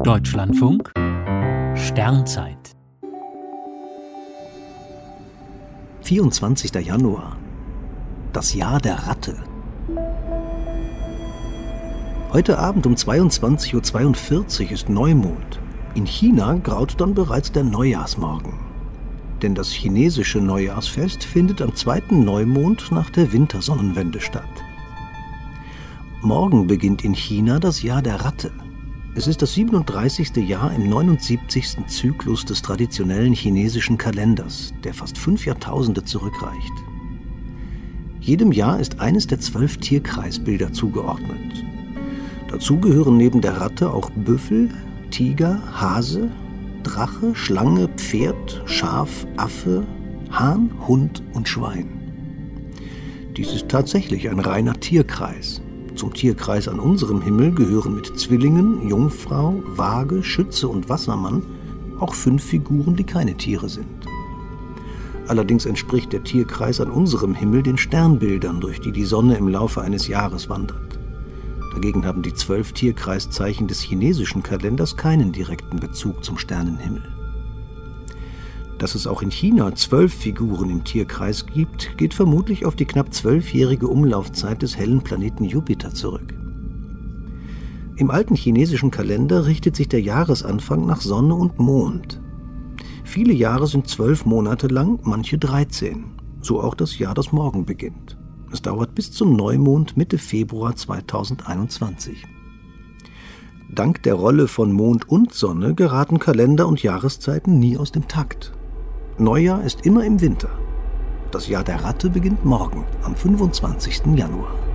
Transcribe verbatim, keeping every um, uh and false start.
Deutschlandfunk Sternzeit vierundzwanzigster Januar. Das Jahr der Ratte. Heute Abend um zweiundzwanzig Uhr zweiundvierzig ist Neumond. In China graut dann bereits der Neujahrsmorgen. Denn das chinesische Neujahrsfest findet am zweiten Neumond nach der Wintersonnenwende statt. Morgen beginnt in China das Jahr der Ratte. Es ist das siebenunddreißigste Jahr im neunundsiebzigsten Zyklus des traditionellen chinesischen Kalenders, der fast fünf Jahrtausende zurückreicht. Jedem Jahr ist eines der zwölf Tierkreisbilder zugeordnet. Dazu gehören neben der Ratte auch Büffel, Tiger, Hase, Drache, Schlange, Pferd, Schaf, Affe, Hahn, Hund und Schwein. Dies ist tatsächlich ein reiner Tierkreis. Zum Tierkreis an unserem Himmel gehören mit Zwillingen, Jungfrau, Waage, Schütze und Wassermann auch fünf Figuren, die keine Tiere sind. Allerdings entspricht der Tierkreis an unserem Himmel den Sternbildern, durch die die Sonne im Laufe eines Jahres wandert. Dagegen haben die zwölf Tierkreiszeichen des chinesischen Kalenders keinen direkten Bezug zum Sternenhimmel. Dass es auch in China zwölf Figuren im Tierkreis gibt, geht vermutlich auf die knapp zwölfjährige Umlaufzeit des hellen Planeten Jupiter zurück. Im alten chinesischen Kalender richtet sich der Jahresanfang nach Sonne und Mond. Viele Jahre sind zwölf Monate lang, manche dreizehn. So auch das Jahr, das morgen beginnt. Es dauert bis zum Neumond Mitte Februar zweitausendeinundzwanzig. Dank der Rolle von Mond und Sonne geraten Kalender und Jahreszeiten nie aus dem Takt. Neujahr ist immer im Winter. Das Jahr der Ratte beginnt morgen, am fünfundzwanzigsten Januar.